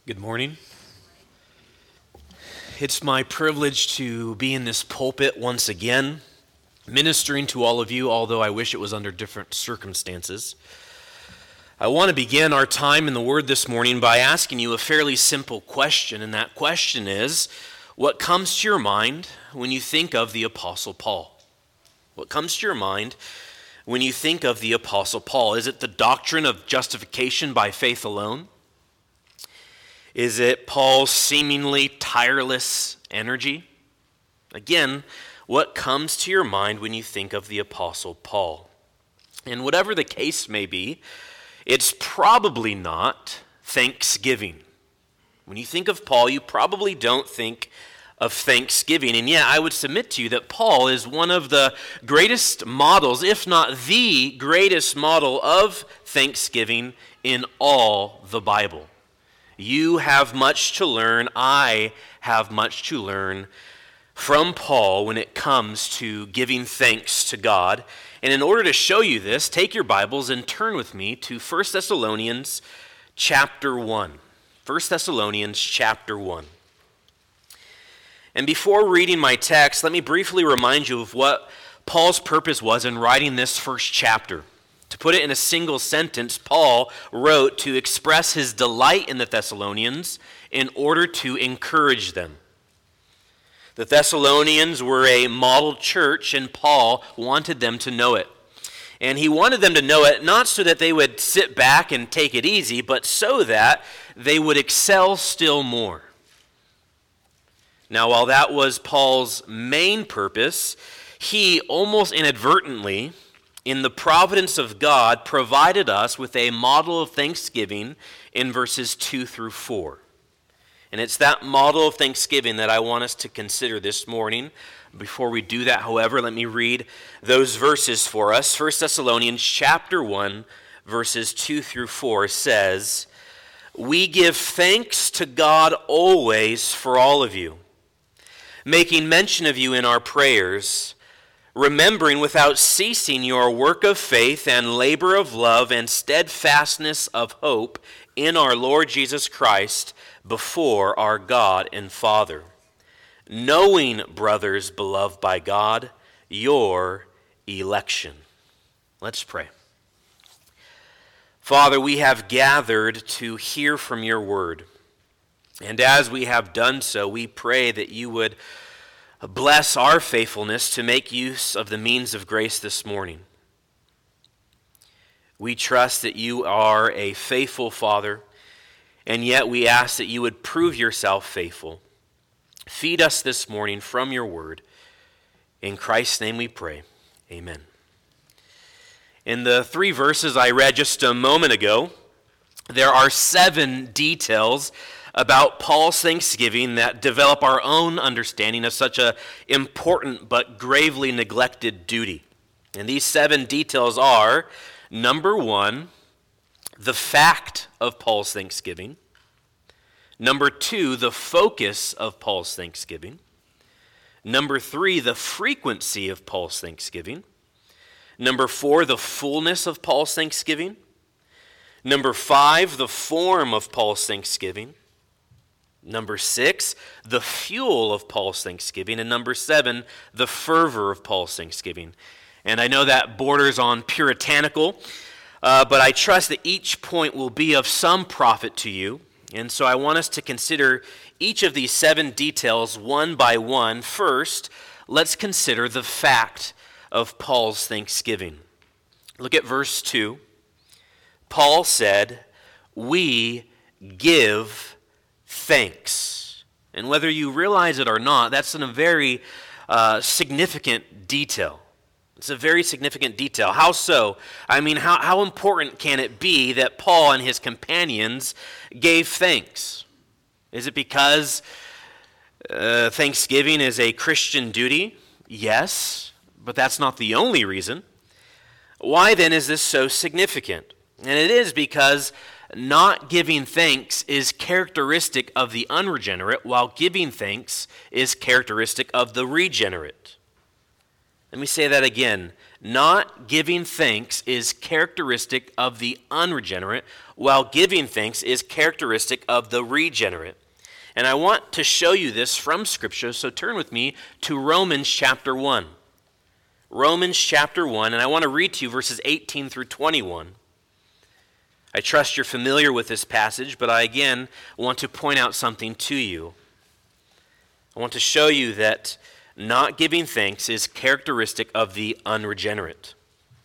Good morning. It's my privilege to be in this pulpit once again, ministering to all of you, although I wish it was under different circumstances. I want to begin our time in the Word this morning by asking you a fairly simple question, and that question is, what comes to your mind when you think of the Apostle Paul? What comes to your mind when you think of the Apostle Paul? Is it the doctrine of justification by faith alone? Is it Paul's seemingly tireless energy? Again, what comes to your mind when you think of the Apostle Paul? And whatever the case may be, it's probably not thanksgiving. When you think of Paul, you probably don't think of thanksgiving. And yet, I would submit to you that Paul is one of the greatest models, if not the greatest model of thanksgiving in all the Bible. You have much to learn. I have much to learn from Paul when it comes to giving thanks to God. And in order to show you this, take your Bibles and turn with me to 1 Thessalonians chapter 1. 1 Thessalonians chapter 1. And before reading my text, let me briefly remind you of what Paul's purpose was in writing this first chapter. To put it in a single sentence, Paul wrote to express his delight in the Thessalonians in order to encourage them. The Thessalonians were a model church, and Paul wanted them to know it. And he wanted them to know it not so that they would sit back and take it easy, but so that they would excel still more. Now, while that was Paul's main purpose, he almost inadvertently, in the providence of God, provided us with a model of thanksgiving in verses 2 through 4. And it's that model of thanksgiving that I want us to consider this morning. Before we do that, however, let me read those verses for us. 1 Thessalonians chapter 1, verses 2 through 4 says, "We give thanks to God always for all of you, making mention of you in our prayers, remembering without ceasing your work of faith and labor of love and steadfastness of hope in our Lord Jesus Christ before our God and Father, knowing, brothers beloved by God, your election." Let's pray. Father, we have gathered to hear from your word. And as we have done so, we pray that you would bless our faithfulness to make use of the means of grace this morning. We trust that you are a faithful Father, and yet we ask that you would prove yourself faithful. Feed us this morning from your word. In Christ's name we pray. Amen. In the 3 verses I read just a moment ago, there are 7 details about Paul's thanksgiving that develop our own understanding of such an important but gravely neglected duty. And these 7 details are, number 1, the fact of Paul's thanksgiving. Number 2, the focus of Paul's thanksgiving. Number 3, the frequency of Paul's thanksgiving. Number 4, the fullness of Paul's thanksgiving. Number 5, the form of Paul's thanksgiving. Number 6, the fuel of Paul's thanksgiving. And number 7, the fervor of Paul's thanksgiving. And I know that borders on puritanical, but I trust that each point will be of some profit to you. And so I want us to consider each of these 7 details one by one. First, let's consider the fact of Paul's thanksgiving. Look at verse 2. Paul said, "We give thanks." And whether you realize it or not, that's a very significant detail. It's a very significant detail. How so? I mean, how important can it be that Paul and his companions gave thanks? Is it because thanksgiving is a Christian duty? Yes, but that's not the only reason. Why then is this so significant? And it is because not giving thanks is characteristic of the unregenerate, while giving thanks is characteristic of the regenerate. Let me say that again. Not giving thanks is characteristic of the unregenerate, while giving thanks is characteristic of the regenerate. And I want to show you this from Scripture, so turn with me to Romans chapter 1. Romans chapter 1, and I want to read to you verses 18 through 21. I trust you're familiar with this passage, but I again want to point out something to you. I want to show you that not giving thanks is characteristic of the unregenerate.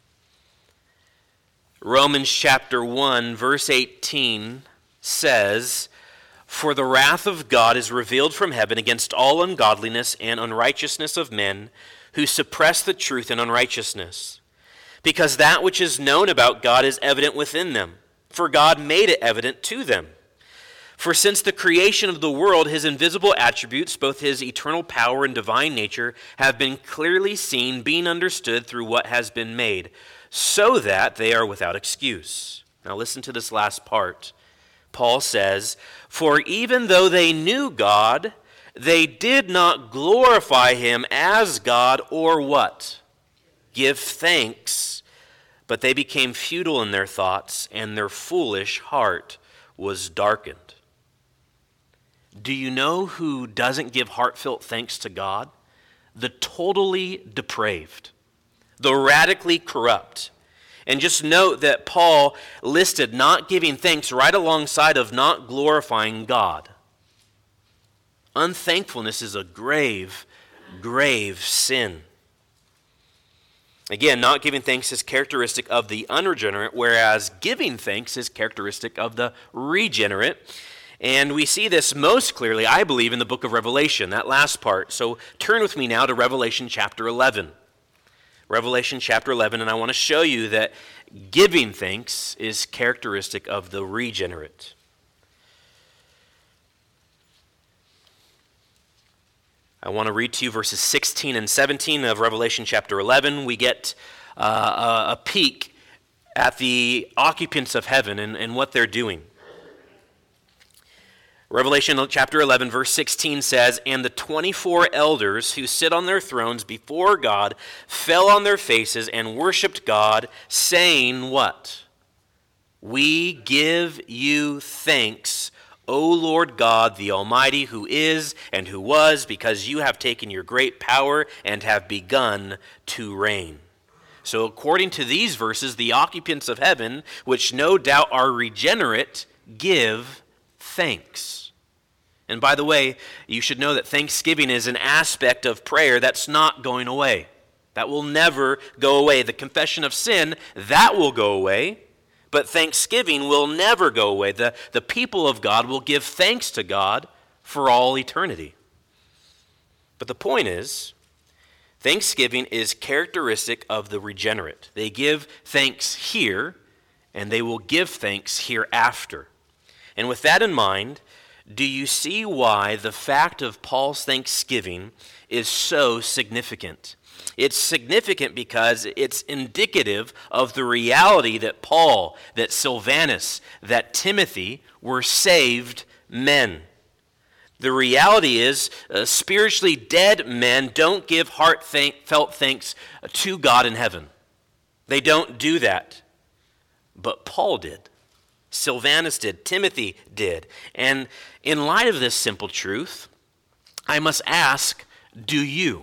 Romans chapter 1, verse 18 says, "For the wrath of God is revealed from heaven against all ungodliness and unrighteousness of men who suppress the truth in unrighteousness, because that which is known about God is evident within them, for God made it evident to them. For since the creation of the world, his invisible attributes, both his eternal power and divine nature, have been clearly seen, being understood through what has been made, so that they are without excuse." Now listen to this last part. Paul says, "For even though they knew God, they did not glorify him as God or" what? "Give thanks, but they became futile in their thoughts, and their foolish heart was darkened." Do you know who doesn't give heartfelt thanks to God? The totally depraved, the radically corrupt. And just note that Paul listed not giving thanks right alongside of not glorifying God. Unthankfulness is a grave, grave sin. Again, not giving thanks is characteristic of the unregenerate, whereas giving thanks is characteristic of the regenerate. And we see this most clearly, I believe, in the book of Revelation, that last part. So turn with me now to Revelation chapter 11. Revelation chapter 11, and I want to show you that giving thanks is characteristic of the regenerate. I want to read to you verses 16 and 17 of Revelation chapter 11. We get a peek at the occupants of heaven and what they're doing. Revelation chapter 11, verse 16 says, "And the 24 elders who sit on their thrones before God fell on their faces and worshiped God, saying," what? "We give you thanks, O Lord God, the Almighty, who is and who was, because you have taken your great power and have begun to reign." So according to these verses, the occupants of heaven, which no doubt are regenerate, give thanks. And by the way, you should know that thanksgiving is an aspect of prayer that's not going away. That will never go away. The confession of sin, that will go away, but thanksgiving will never go away. The people of God will give thanks to God for all eternity. But the point is, thanksgiving is characteristic of the regenerate. They give thanks here, and they will give thanks hereafter. And with that in mind, do you see why the fact of Paul's thanksgiving is so significant? It's significant because it's indicative of the reality that Paul, that Silvanus, that Timothy were saved men. The reality is, spiritually dead men don't give heartfelt thanks to God in heaven. They don't do that. But Paul did. Silvanus did. Timothy did. And in light of this simple truth, I must ask, do you?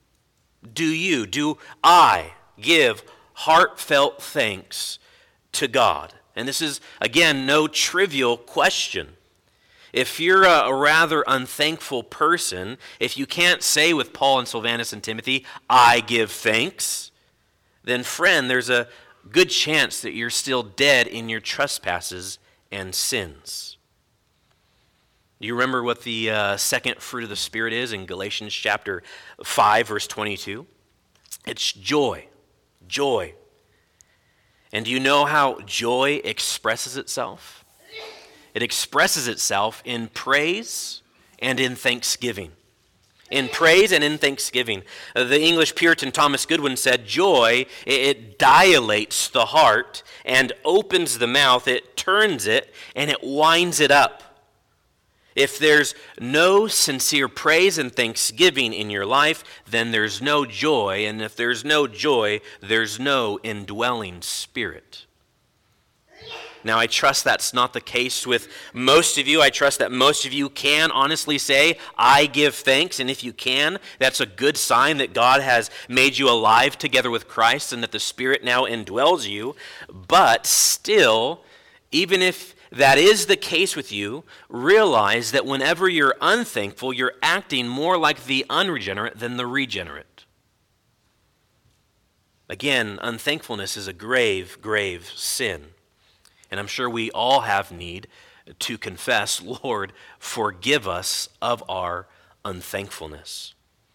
Do I give heartfelt thanks to God? And this is, again, no trivial question. If you're a rather unthankful person, if you can't say with Paul and Silvanus and Timothy, "I give thanks," then friend, there's a good chance that you're still dead in your trespasses and sins. Do you remember what the second fruit of the Spirit is in Galatians chapter 5, verse 22? It's joy. Joy. And do you know how joy expresses itself? It expresses itself in praise and in thanksgiving. In praise and in thanksgiving. The English Puritan Thomas Goodwin said, joy, it dilates the heart and opens the mouth, it turns it, and it winds it up. If there's no sincere praise and thanksgiving in your life, then there's no joy. And if there's no joy, there's no indwelling spirit. Now, I trust that's not the case with most of you. I trust that most of you can honestly say, I give thanks. And if you can, that's a good sign that God has made you alive together with Christ and that the Spirit now indwells you. But still, even if that is the case with you, realize that whenever you're unthankful, you're acting more like the unregenerate than the regenerate. Again, unthankfulness is a grave, grave sin. And I'm sure we all have need to confess, Lord, forgive us of our unthankfulness.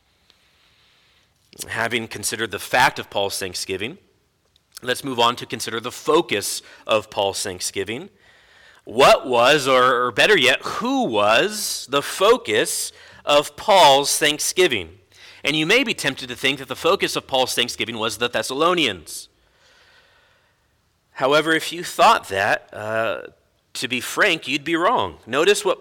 Having considered the fact of Paul's thanksgiving, let's move on to consider the focus of Paul's thanksgiving. What was, or better yet, who was the focus of Paul's thanksgiving? And you may be tempted to think that the focus of Paul's thanksgiving was the Thessalonians. However, if you thought that, to be frank, you'd be wrong. Notice that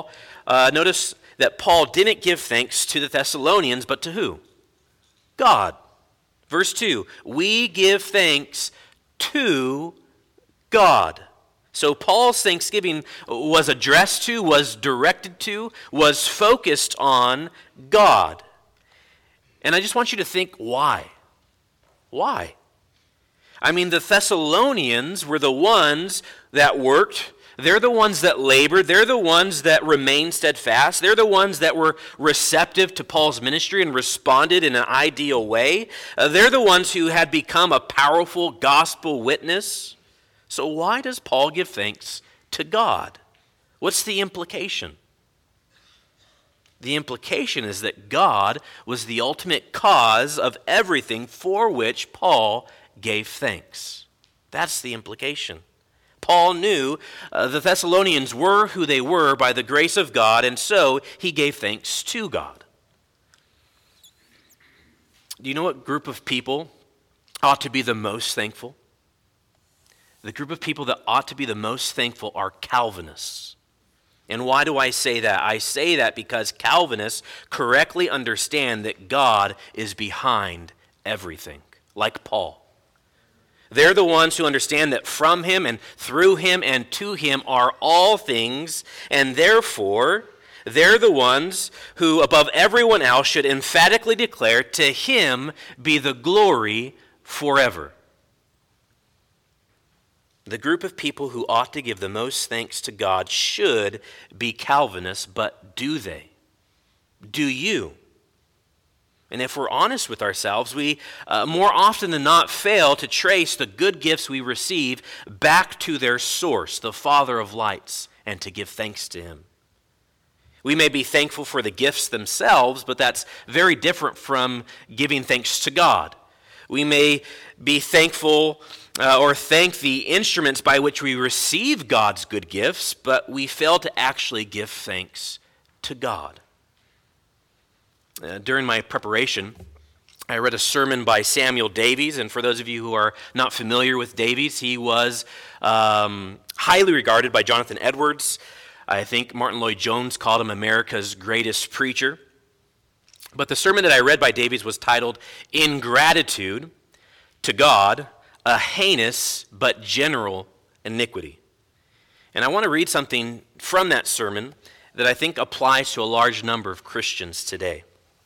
Paul didn't give thanks to the Thessalonians, but to who? God. Verse 2, we give thanks to God. So Paul's thanksgiving was addressed to, was directed to, was focused on God. And I just want you to think, why? Why? I mean, the Thessalonians were the ones that worked. They're the ones that labored. They're the ones that remained steadfast. They're the ones that were receptive to Paul's ministry and responded in an ideal way. They're the ones who had become a powerful gospel witness. So why does Paul give thanks to God? What's the implication? The implication is that God was the ultimate cause of everything for which Paul gave thanks. That's the implication. Paul knew the Thessalonians were who they were by the grace of God, and so he gave thanks to God. Do you know what group of people ought to be the most thankful? The group of people that ought to be the most thankful are Calvinists. And why do I say that? I say that because Calvinists correctly understand that God is behind everything, like Paul. They're the ones who understand that from him and through him and to him are all things, and therefore they're the ones who, above everyone else, should emphatically declare, to him be the glory forever. The group of people who ought to give the most thanks to God should be Calvinists, but do they? Do you? And if we're honest with ourselves, we more often than not fail to trace the good gifts we receive back to their source, the Father of lights, and to give thanks to him. We may be thankful for the gifts themselves, but that's very different from giving thanks to God. We may be thankful or thank the instruments by which we receive God's good gifts, but we fail to actually give thanks to God. During my preparation, I read a sermon by Samuel Davies, and for those of you who are not familiar with Davies, he was highly regarded by Jonathan Edwards. I think Martin Lloyd-Jones called him America's greatest preacher. But the sermon that I read by Davies was titled, Ingratitude to God, a Heinous but General Iniquity. And I want to read something from that sermon that I think applies to a large number of Christians today.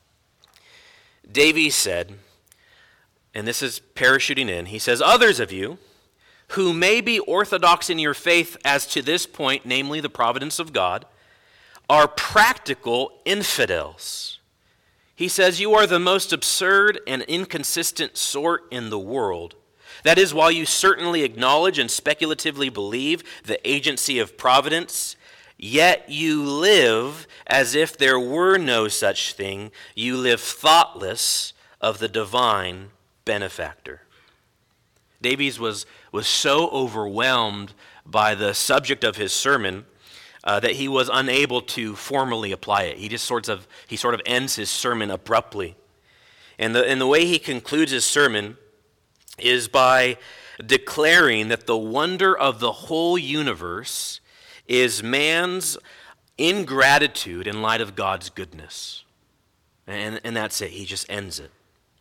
Davies said, and this is parachuting in, he says, others of you who may be orthodox in your faith as to this point, namely the providence of God, are practical infidels. He says, you are the most absurd and inconsistent sort in the world. That is, while you certainly acknowledge and speculatively believe the agency of providence, yet you live as if there were no such thing. You live thoughtless of the divine benefactor. Davies was so overwhelmed by the subject of his sermon that he was unable to formally apply it. He sort of ends his sermon abruptly. And the way he concludes his sermon is by declaring that the wonder of the whole universe is man's ingratitude in light of God's goodness. And that's it. He just ends it.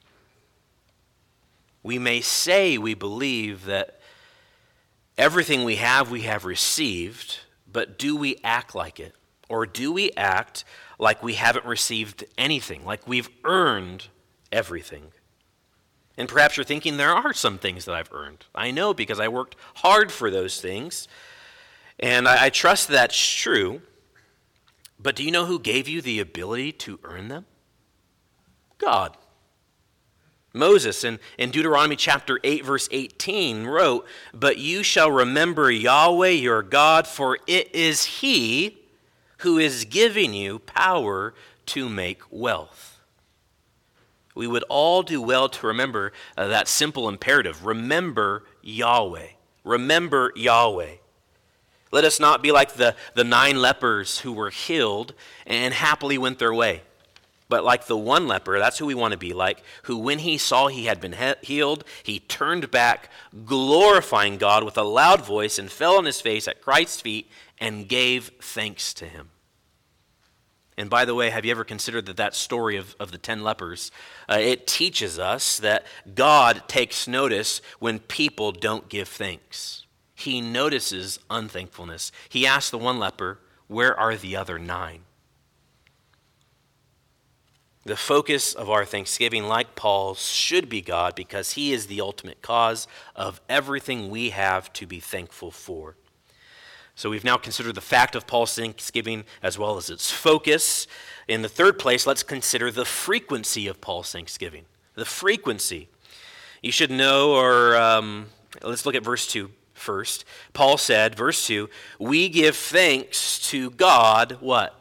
We may say we believe that everything we have received, but do we act like it? Or do we act like we haven't received anything, like we've earned everything? And perhaps you're thinking, there are some things that I've earned. I know, because I worked hard for those things. And I trust that's true. But do you know who gave you the ability to earn them? God. Moses in Deuteronomy chapter 8, verse 18 wrote, "But you shall remember Yahweh your God, for it is He who is giving you power to make wealth." We would all do well to remember that simple imperative. Remember Yahweh. Remember Yahweh. Let us not be like the 9 lepers who were healed and happily went their way. But like the one leper, that's who we want to be like, who when he saw he had been healed, he turned back, glorifying God with a loud voice, and fell on his face at Christ's feet and gave thanks to him. And by the way, have you ever considered that story of the 10 lepers? It teaches us that God takes notice when people don't give thanks. He notices unthankfulness. He asked the one leper, "Where are the other 9? The focus of our thanksgiving, like Paul's, should be God, because he is the ultimate cause of everything we have to be thankful for. So we've now considered the fact of Paul's thanksgiving as well as its focus. In the third place, let's consider the frequency of Paul's thanksgiving. The frequency. You should know, let's look at verse 2 first. Paul said, verse 2, "We give thanks to God," what?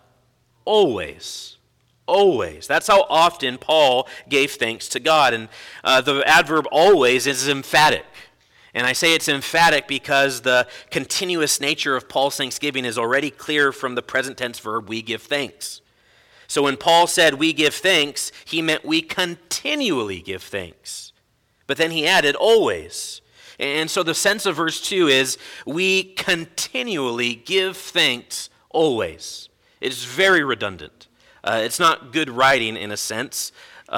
Always. Always. That's how often Paul gave thanks to God. And the adverb always is emphatic. And I say it's emphatic because the continuous nature of Paul's thanksgiving is already clear from the present tense verb, "we give thanks." So when Paul said we give thanks, he meant we continually give thanks. But then he added always. And so the sense of verse 2 is we continually give thanks always. It's very redundant. It's not good writing in a sense,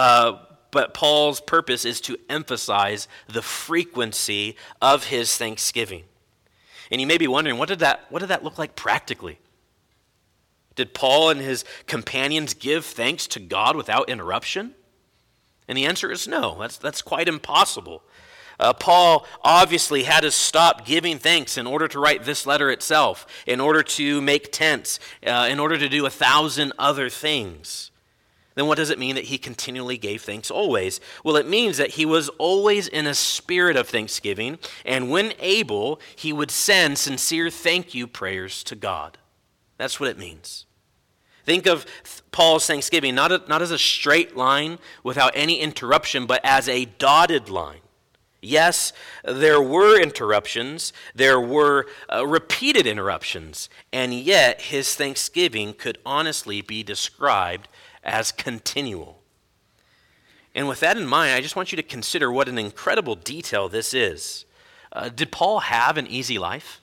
but Paul's purpose is to emphasize the frequency of his thanksgiving. And you may be wondering, what did that look like practically? Did Paul and his companions give thanks to God without interruption? And the answer is no. That's quite impossible. Paul obviously had to stop giving thanks in order to write this letter itself, in order to make tents, in order to do 1,000 other things. Then what does it mean that he continually gave thanks always? Well, it means that he was always in a spirit of thanksgiving, and when able, he would send sincere thank you prayers to God. That's what it means. Think of Paul's thanksgiving not as a straight line without any interruption, but as a dotted line. Yes, there were interruptions, there were repeated interruptions, and yet his thanksgiving could honestly be described as continual. And with that in mind, I just want you to consider what an incredible detail this is. Did Paul have an easy life?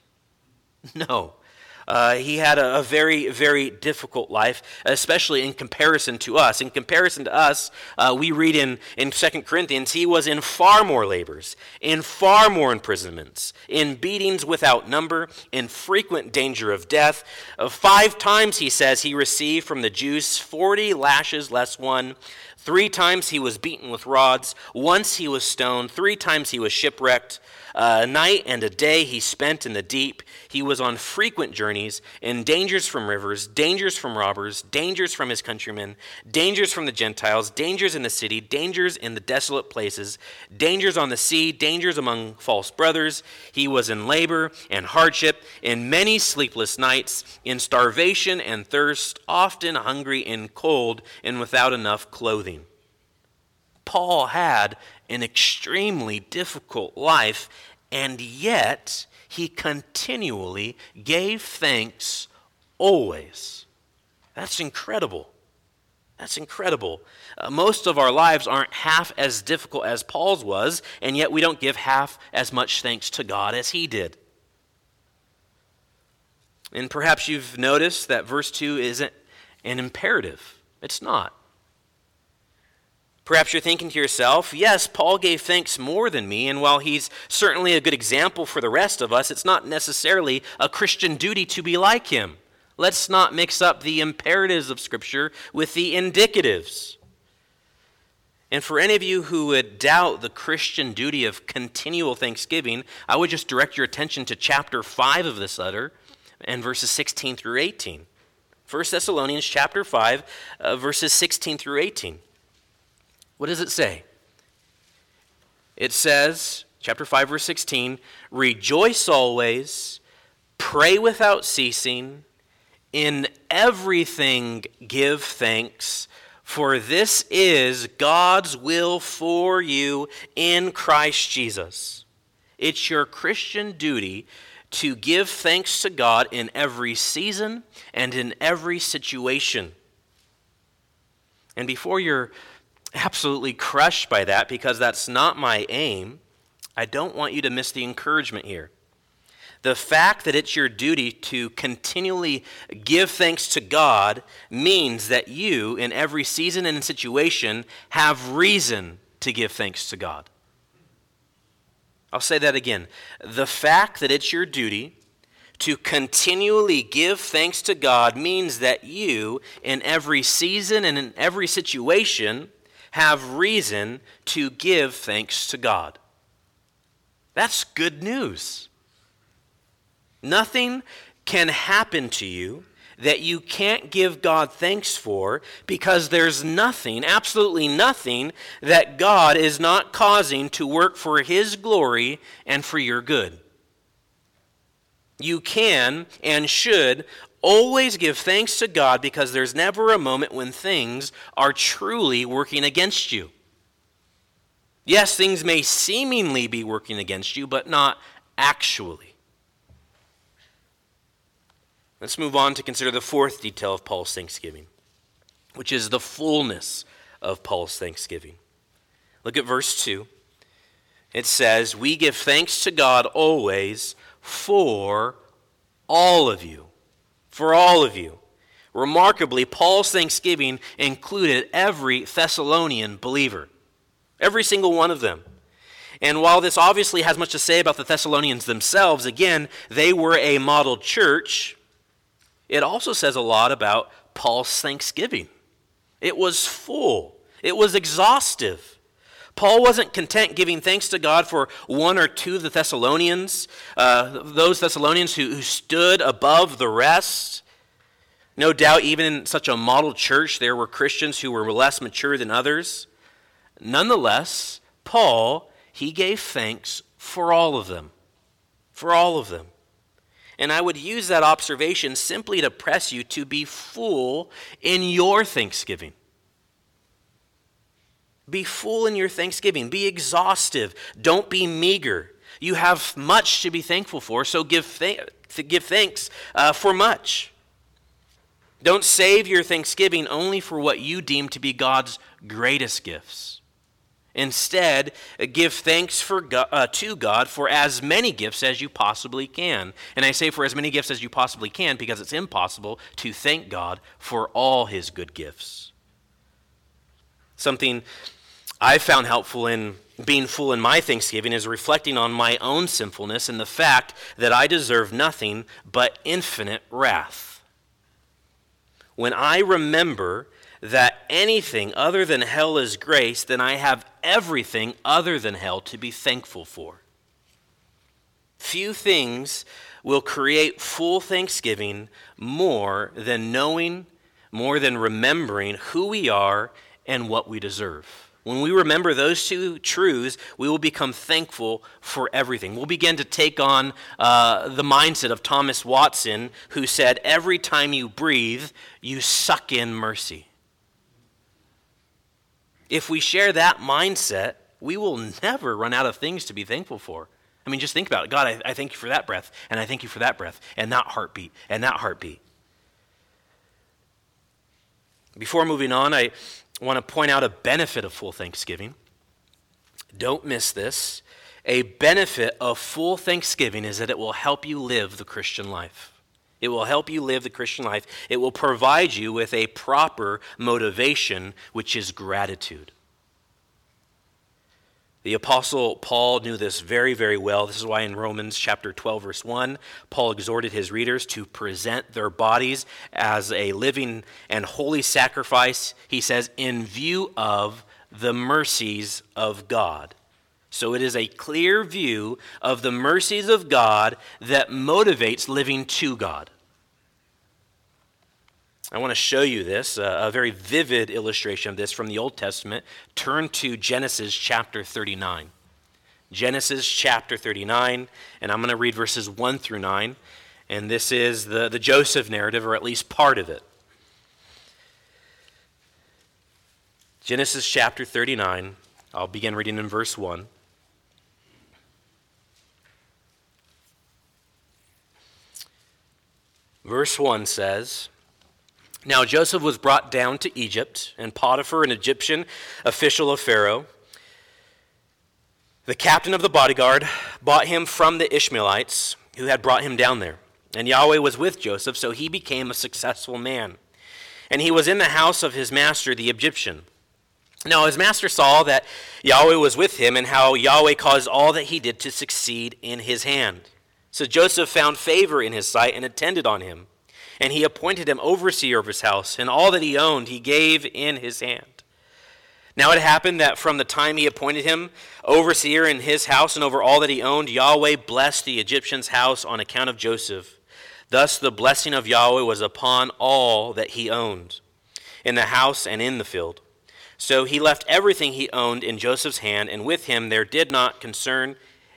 No. He had a very, very difficult life, especially in comparison to us. In comparison to us, we read in 2 Corinthians, he was in far more labors, in far more imprisonments, in beatings without number, in frequent danger of death. 5 times, he says, he received from the Jews 40 lashes less one. 3 times he was beaten with rods. Once he was stoned. 3 times he was shipwrecked. A night and a day he spent in the deep. He was on frequent journeys, in dangers from rivers, dangers from robbers, dangers from his countrymen, dangers from the Gentiles, dangers in the city, dangers in the desolate places, dangers on the sea, dangers among false brothers. He was in labor and hardship, in many sleepless nights, in starvation and thirst, often hungry and cold, and without enough clothing. Paul had an extremely difficult life, and yet he continually gave thanks always. That's incredible. That's incredible. Most of our lives aren't half as difficult as Paul's was, and yet we don't give half as much thanks to God as he did. And perhaps you've noticed that verse 2 isn't an imperative. It's not. Perhaps you're thinking to yourself, yes, Paul gave thanks more than me, and while he's certainly a good example for the rest of us, it's not necessarily a Christian duty to be like him. Let's not mix up the imperatives of Scripture with the indicatives. And for any of you who would doubt the Christian duty of continual thanksgiving, I would just direct your attention to chapter 5 of this letter and verses 16 through 18. 1 Thessalonians chapter 5, verses 16 through 18. What does it say? It says, chapter 5, verse 16, "Rejoice always, pray without ceasing, in everything give thanks, for this is God's will for you in Christ Jesus." It's your Christian duty to give thanks to God in every season and in every situation. And before you're absolutely crushed by that, because that's not my aim, I don't want you to miss the encouragement here. The fact that it's your duty to continually give thanks to God means that you, in every season and situation, have reason to give thanks to God. I'll say that again. The fact that it's your duty to continually give thanks to God means that you, in every season and in every situation, have reason to give thanks to God. That's good news. Nothing can happen to you that you can't give God thanks for, because there's nothing, absolutely nothing, that God is not causing to work for His glory and for your good. You can and should always give thanks to God, because there's never a moment when things are truly working against you. Yes, things may seemingly be working against you, but not actually. Let's move on to consider the fourth detail of Paul's thanksgiving, which is the fullness of Paul's thanksgiving. Look at verse 2. It says, "We give thanks to God always for all of you." For all of you. Remarkably, Paul's thanksgiving included every Thessalonian believer. Every single one of them. And while this obviously has much to say about the Thessalonians themselves, again, they were a model church, it also says a lot about Paul's thanksgiving. It was full. It was exhaustive. Paul wasn't content giving thanks to God for one or two of the Thessalonians, those Thessalonians who stood above the rest. No doubt, even in such a model church, there were Christians who were less mature than others. Nonetheless, Paul, he gave thanks for all of them. For all of them. And I would use that observation simply to press you to be full in your thanksgiving. Be full in your thanksgiving. Be exhaustive. Don't be meager. You have much to be thankful for, so give thanks for much. Don't save your thanksgiving only for what you deem to be God's greatest gifts. Instead, give thanks to God for as many gifts as you possibly can. And I say for as many gifts as you possibly can because it's impossible to thank God for all His good gifts. Something I found helpful in being full in my thanksgiving is reflecting on my own sinfulness and the fact that I deserve nothing but infinite wrath. When I remember that anything other than hell is grace, then I have everything other than hell to be thankful for. Few things will create full thanksgiving more than knowing, more than remembering who we are and what we deserve. When we remember those two truths, we will become thankful for everything. We'll begin to take on the mindset of Thomas Watson, who said, "Every time you breathe, you suck in mercy." If we share that mindset, we will never run out of things to be thankful for. I mean, just think about it. God, I thank you for that breath, and I thank you for that breath, and that heartbeat, and that heartbeat. Before moving on, I want to point out a benefit of full thanksgiving. Don't miss this. A benefit of full thanksgiving is that it will help you live the Christian life. It will help you live the Christian life. It will provide you with a proper motivation, which is gratitude. The Apostle Paul knew this very, very well. This is why in Romans chapter 12, verse 1, Paul exhorted his readers to present their bodies as a living and holy sacrifice, he says, in view of the mercies of God. So it is a clear view of the mercies of God that motivates living to God. I want to show you this, a very vivid illustration of this from the Old Testament. Turn to Genesis chapter 39. Genesis chapter 39, and I'm going to read verses 1 through 9. And this is the Joseph narrative, or at least part of it. Genesis chapter 39, I'll begin reading in verse 1. Verse 1 says, "Now Joseph was brought down to Egypt, and Potiphar, an Egyptian official of Pharaoh, the captain of the bodyguard, bought him from the Ishmaelites who had brought him down there. And Yahweh was with Joseph, so he became a successful man. And he was in the house of his master, the Egyptian. Now his master saw that Yahweh was with him, and how Yahweh caused all that he did to succeed in his hand. So Joseph found favor in his sight and attended on him. And he appointed him overseer of his house, and all that he owned he gave in his hand. Now it happened that from the time he appointed him overseer in his house and over all that he owned, Yahweh blessed the Egyptian's house on account of Joseph. Thus the blessing of Yahweh was upon all that he owned, in the house and in the field. So he left everything he owned in Joseph's hand, and with him there he did not concern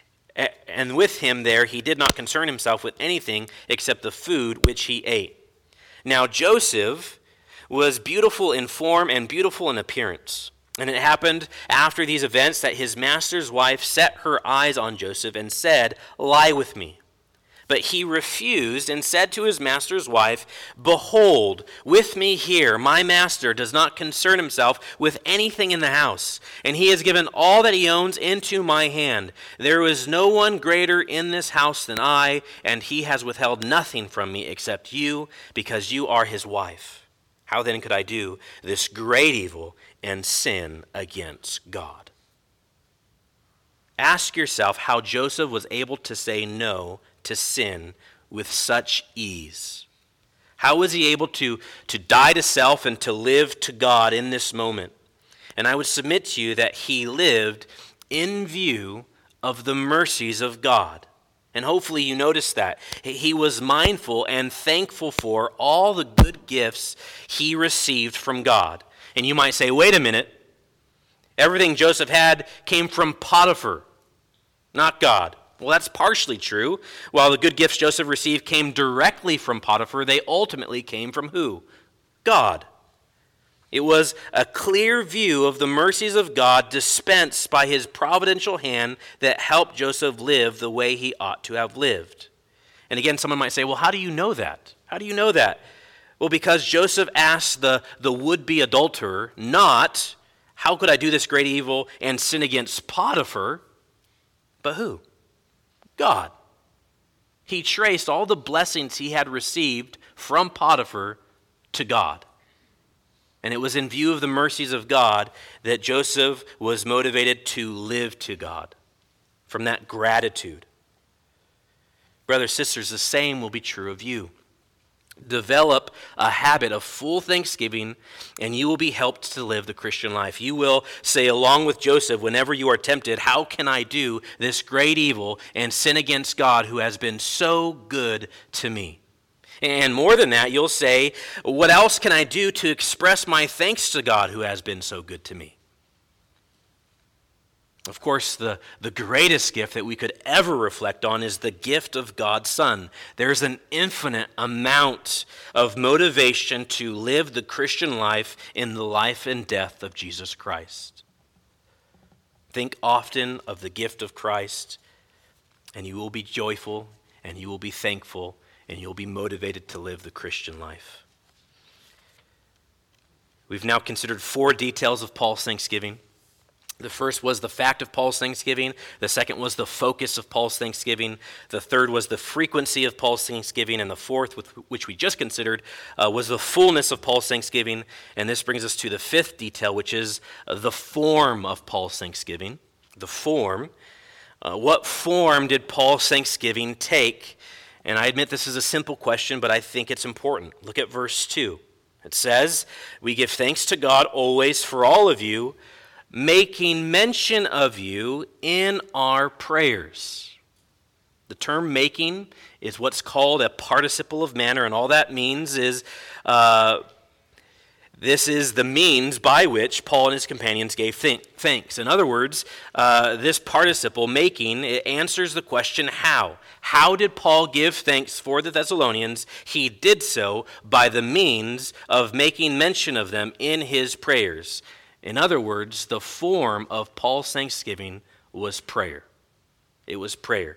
himself with anything except the food which he ate. Now Joseph was beautiful in form and beautiful in appearance. And it happened after these events that his master's wife set her eyes on Joseph and said, 'Lie with me.' But he refused and said to his master's wife, 'Behold, with me here, my master does not concern himself with anything in the house, and he has given all that he owns into my hand. There is no one greater in this house than I, and he has withheld nothing from me except you, because you are his wife. How then could I do this great evil and sin against God?'" Ask yourself how Joseph was able to say no to sin with such ease. How was he able to die to self and to live to God in this moment? And I would submit to you that he lived in view of the mercies of God. And hopefully you notice that. He was mindful and thankful for all the good gifts he received from God. And you might say, wait a minute, everything Joseph had came from Potiphar, not God. Well, that's partially true. While the good gifts Joseph received came directly from Potiphar, they ultimately came from who? God. It was a clear view of the mercies of God dispensed by his providential hand that helped Joseph live the way he ought to have lived. And again, someone might say, well, how do you know that? How do you know that? Well, because Joseph asked the would-be adulterer, not, how could I do this great evil and sin against Potiphar, but who? God. He traced all the blessings he had received from Potiphar to God. And it was in view of the mercies of God that Joseph was motivated to live to God, from that gratitude. Brothers, sisters, the same will be true of you. Develop a habit of full thanksgiving, and you will be helped to live the Christian life. You will say, along with Joseph, whenever you are tempted, how can I do this great evil and sin against God who has been so good to me? And more than that, you'll say, what else can I do to express my thanks to God who has been so good to me? Of course, the greatest gift that we could ever reflect on is the gift of God's Son. There's an infinite amount of motivation to live the Christian life in the life and death of Jesus Christ. Think often of the gift of Christ, and you will be joyful, and you will be thankful, and you'll be motivated to live the Christian life. We've now considered 4 details of Paul's thanksgiving. The first was the fact of Paul's thanksgiving. The second was the focus of Paul's thanksgiving. The third was the frequency of Paul's thanksgiving. And the fourth, which we just considered, was the fullness of Paul's thanksgiving. And this brings us to the fifth detail, which is the form of Paul's thanksgiving. The form. What form did Paul's thanksgiving take? And I admit this is a simple question, but I think it's important. Look at verse 2. It says, "We give thanks to God always for all of you, making mention of you in our prayers." The term making is what's called a participle of manner, and all that means is this is the means by which Paul and his companions gave thanks. In other words, this participle, making, it answers the question how. How did Paul give thanks for the Thessalonians? He did so by the means of making mention of them in his prayers. In other words, the form of Paul's thanksgiving was prayer. It was prayer.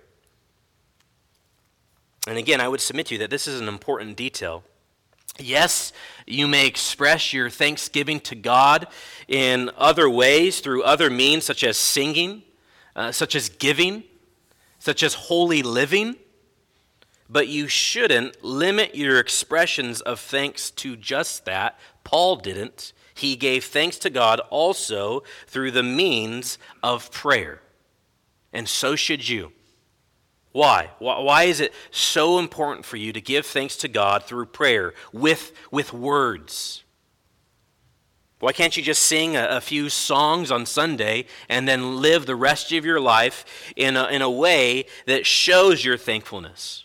And again, I would submit to you that this is an important detail. Yes, you may express your thanksgiving to God in other ways, through other means, such as singing, such as giving, such as holy living, but you shouldn't limit your expressions of thanks to just that. Paul didn't. He gave thanks to God also through the means of prayer. And so should you. Why? Why is it so important for you to give thanks to God through prayer with words? Why can't you just sing a few songs on Sunday and then live the rest of your life in a way that shows your thankfulness?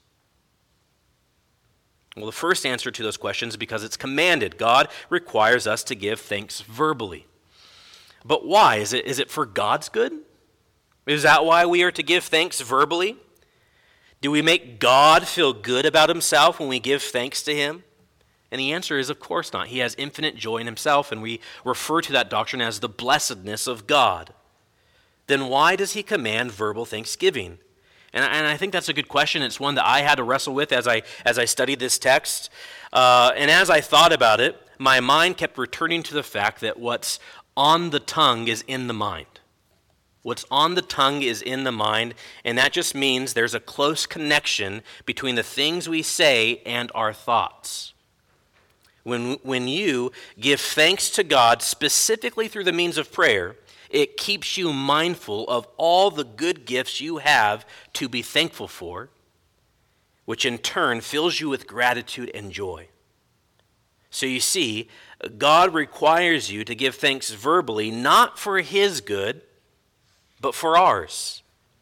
Well, the first answer to those questions is because it's commanded. God requires us to give thanks verbally. But why? Is it for God's good? Is that why we are to give thanks verbally? Do we make God feel good about himself when we give thanks to him? And the answer is, of course not. He has infinite joy in himself, and we refer to that doctrine as the blessedness of God. Then why does he command verbal thanksgiving? And I think that's a good question. It's one that I had to wrestle with as I studied this text. And as I thought about it, my mind kept returning to the fact that what's on the tongue is in the mind. What's on the tongue is in the mind, and that just means there's a close connection between the things we say and our thoughts. When you give thanks to God specifically through the means of prayer, it keeps you mindful of all the good gifts you have to be thankful for, which in turn fills you with gratitude and joy. So you see, God requires you to give thanks verbally, not for his good, but for ours.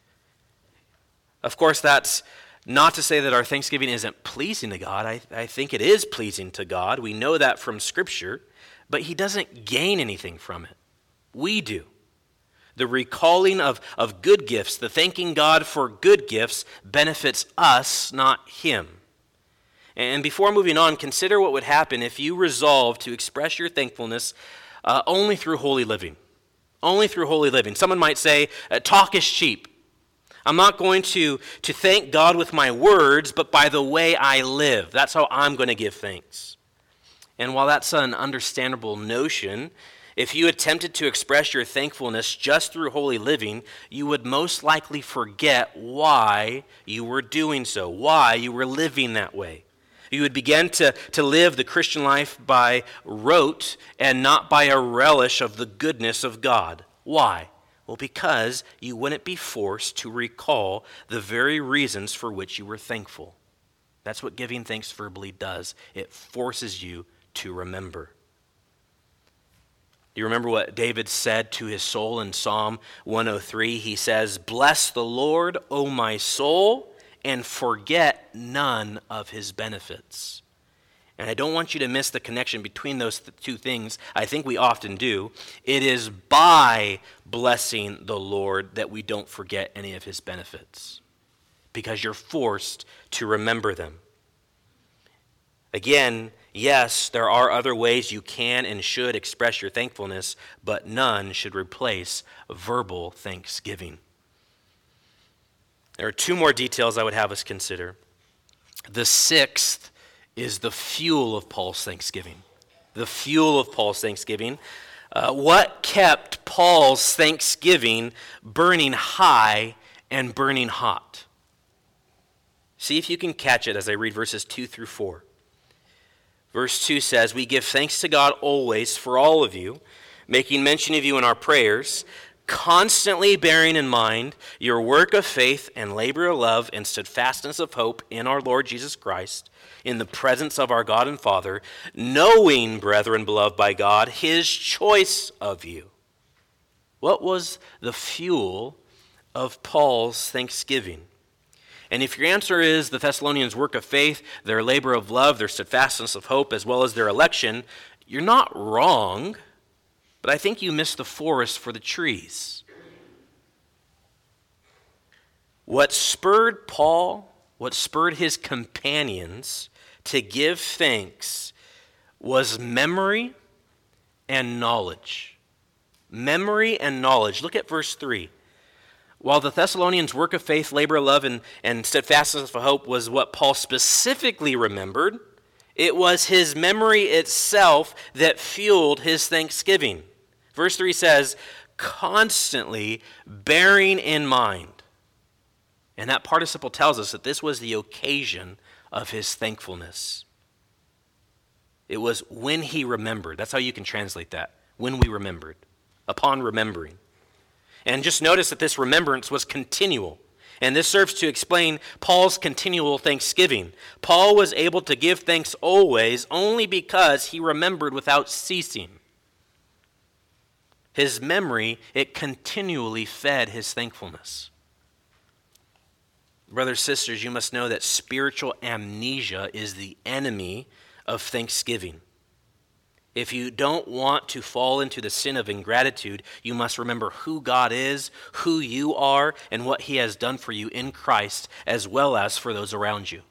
Of course, that's not to say that our thanksgiving isn't pleasing to God. I think it is pleasing to God. We know that from Scripture, but he doesn't gain anything from it. We do. The recalling of good gifts, the thanking God for good gifts, benefits us, not him. And before moving on, consider what would happen if you resolve to express your thankfulness only through holy living. Only through holy living. Someone might say, talk is cheap. I'm not going to thank God with my words, but by the way I live. That's how I'm going to give thanks. And while that's an understandable notion, if you attempted to express your thankfulness just through holy living, you would most likely forget why you were doing so, why you were living that way. You would begin to live the Christian life by rote and not by a relish of the goodness of God. Why? Well, because you wouldn't be forced to recall the very reasons for which you were thankful. That's what giving thanks verbally does. It forces you to remember. Do you remember what David said to his soul in Psalm 103? He says, "Bless the Lord, O my soul, and forget none of his benefits." And I don't want you to miss the connection between those two things. I think we often do. It is by blessing the Lord that we don't forget any of his benefits, because you're forced to remember them. Again, yes, there are other ways you can and should express your thankfulness, but none should replace verbal thanksgiving. There are two more details I would have us consider. The sixth is the fuel of Paul's thanksgiving. The fuel of Paul's thanksgiving. What kept Paul's thanksgiving burning high and burning hot? See if you can catch it as I read verses 2 through 4. Verse 2 says, "We give thanks to God always for all of you, making mention of you in our prayers, constantly bearing in mind your work of faith and labor of love and steadfastness of hope in our Lord Jesus Christ, in the presence of our God and Father, knowing, brethren beloved by God, his choice of you." What was the fuel of Paul's thanksgiving? And if your answer is the Thessalonians' work of faith, their labor of love, their steadfastness of hope, as well as their election, you're not wrong, but I think you missed the forest for the trees. What spurred Paul, what spurred his companions to give thanks was memory and knowledge. Memory and knowledge. Look at verse 3. While the Thessalonians' work of faith, labor of love, and steadfastness of hope was what Paul specifically remembered, it was his memory itself that fueled his thanksgiving. Verse 3 says, constantly bearing in mind. And that participle tells us that this was the occasion of his thankfulness. It was when he remembered. That's how you can translate that. When we remembered. Upon remembering. And just notice that this remembrance was continual. And this serves to explain Paul's continual thanksgiving. Paul was able to give thanks always only because he remembered without ceasing. His memory, it continually fed his thankfulness. Brothers, sisters, you must know that spiritual amnesia is the enemy of thanksgiving. If you don't want to fall into the sin of ingratitude, you must remember who God is, who you are, and what he has done for you in Christ, as well as for those around you.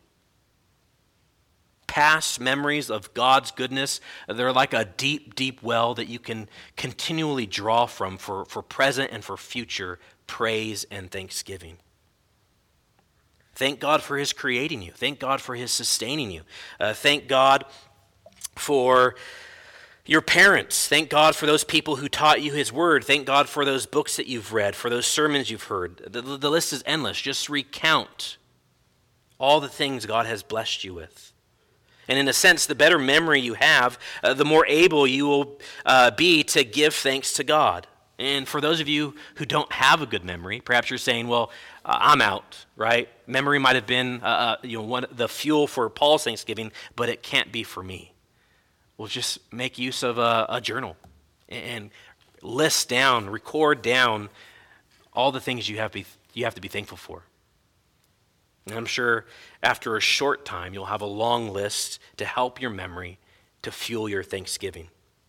Past memories of God's goodness, they're like a deep, deep well that you can continually draw from for present and for future praise and thanksgiving. Thank God for his creating you. Thank God for his sustaining you. Thank God for your parents. Thank God for those people who taught you his word. Thank God for those books that you've read, for those sermons you've heard. The list is endless. Just recount all the things God has blessed you with. And in a sense, the better memory you have, the more able you will be to give thanks to God. And for those of you who don't have a good memory, perhaps you're saying, well, I'm out, right? Memory might have been the fuel for Paul's thanksgiving, but it can't be for me. Well, just make use of a journal and list down, record down all the things you have to be thankful for. And I'm sure after a short time, you'll have a long list to help your memory to fuel your thanksgiving.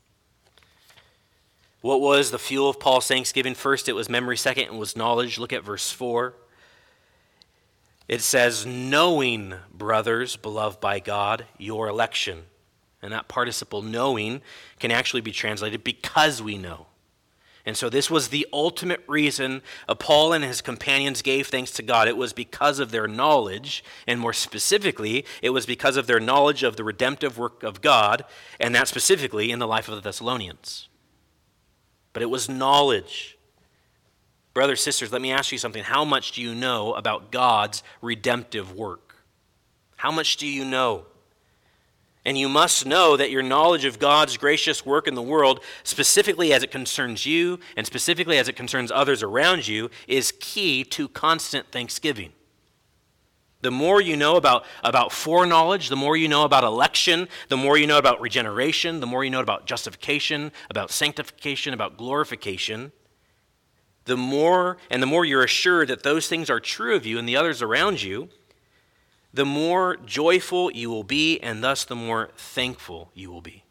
What was the fuel of Paul's thanksgiving? First, it was memory. Second, it was knowledge. Look at verse 4. It says, knowing, brothers, beloved by God, your election. And that participle knowing can actually be translated because we know. And so this was the ultimate reason Paul and his companions gave thanks to God. It was because of their knowledge, and more specifically, it was because of their knowledge of the redemptive work of God, and that specifically in the life of the Thessalonians. But it was knowledge. Brothers, sisters, let me ask you something. How much do you know about God's redemptive work? How much do you know? And you must know that your knowledge of God's gracious work in the world, specifically as it concerns you and specifically as it concerns others around you, is key to constant thanksgiving. The more you know about foreknowledge, the more you know about election, the more you know about regeneration, the more you know about justification, about sanctification, about glorification, the more you're assured that those things are true of you and the others around you, the more joyful you will be, and thus the more thankful you will be.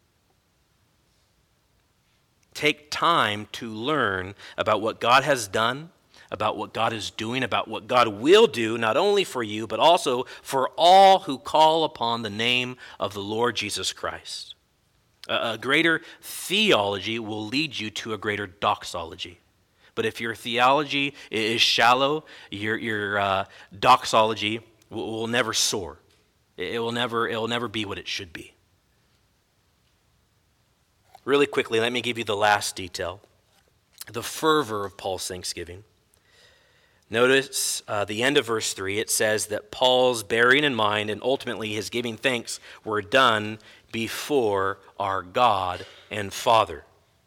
Take time to learn about what God has done, about what God is doing, about what God will do, not only for you, but also for all who call upon the name of the Lord Jesus Christ. A greater theology will lead you to a greater doxology. But if your theology is shallow, your doxology will never soar. It will never be what it should be. Really quickly, let me give you the last detail, the fervor of Paul's thanksgiving. Notice the end of verse 3. It says that Paul's bearing in mind and ultimately his giving thanks were done before our God and Father.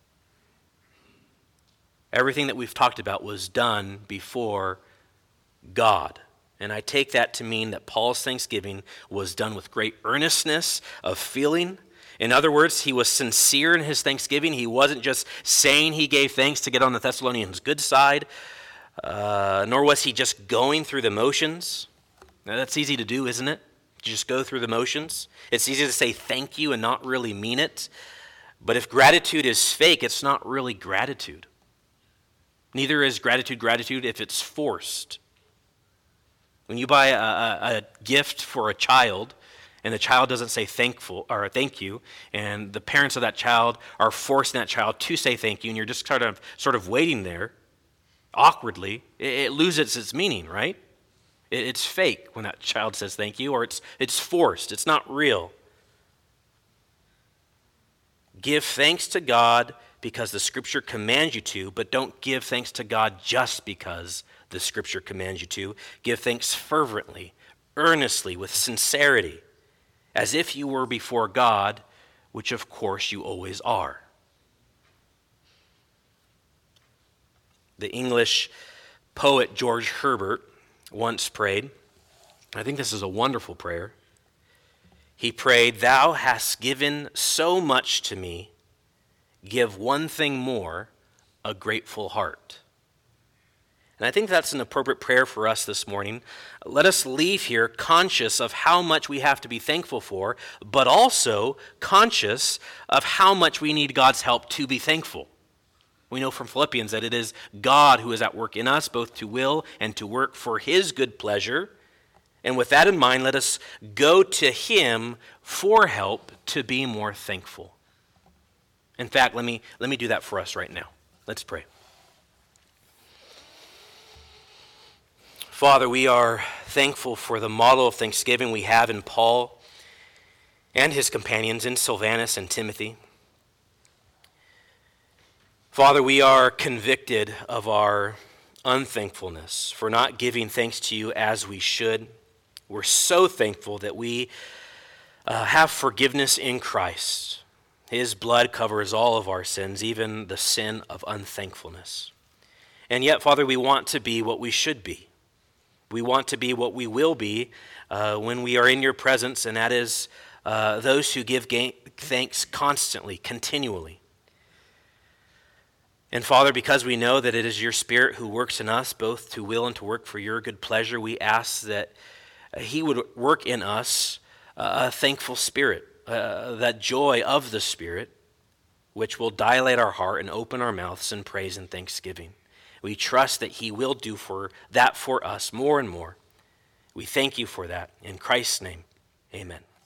Everything that we've talked about was done before God. And I take that to mean that Paul's thanksgiving was done with great earnestness of feeling. In other words, he was sincere in his thanksgiving. He wasn't just saying he gave thanks to get on the Thessalonians' good side, nor was he just going through the motions. Now, that's easy to do, isn't it? To just go through the motions. It's easy to say thank you and not really mean it. But if gratitude is fake, it's not really gratitude. Neither is gratitude if it's forced. When you buy a gift for a child, and the child doesn't say thank you, and the parents of that child are forcing that child to say thank you, and you're just sort of waiting there, awkwardly, it loses its meaning, right? It's fake when that child says thank you, or it's forced. It's not real. Give thanks to God because the Scripture commands you to, but don't give thanks to God just because the Scripture commands you to. Give thanks fervently, earnestly, with sincerity, as if you were before God, which of course you always are. The English poet George Herbert once prayed, I think this is a wonderful prayer. He prayed, "Thou hast given so much to me, give one thing more, a grateful heart." And I think that's an appropriate prayer for us this morning. Let us leave here conscious of how much we have to be thankful for, but also conscious of how much we need God's help to be thankful. We know from Philippians that it is God who is at work in us, both to will and to work for his good pleasure. And with that in mind, let us go to him for help to be more thankful. In fact, let me do that for us right now. Let's pray. Father, we are thankful for the model of thanksgiving we have in Paul and his companions in Silvanus and Timothy. Father, we are convicted of our unthankfulness for not giving thanks to you as we should. We're so thankful that we have forgiveness in Christ. His blood covers all of our sins, even the sin of unthankfulness. And yet, Father, we want to be what we should be. We want to be what we will be when we are in your presence, and that is those who give thanks constantly, continually. And Father, because we know that it is your Spirit who works in us, both to will and to work for your good pleasure, we ask that he would work in us a thankful spirit, that joy of the Spirit, which will dilate our heart and open our mouths in praise and thanksgiving. We trust that he will do for us more and more. We thank you for that. In Christ's name, amen.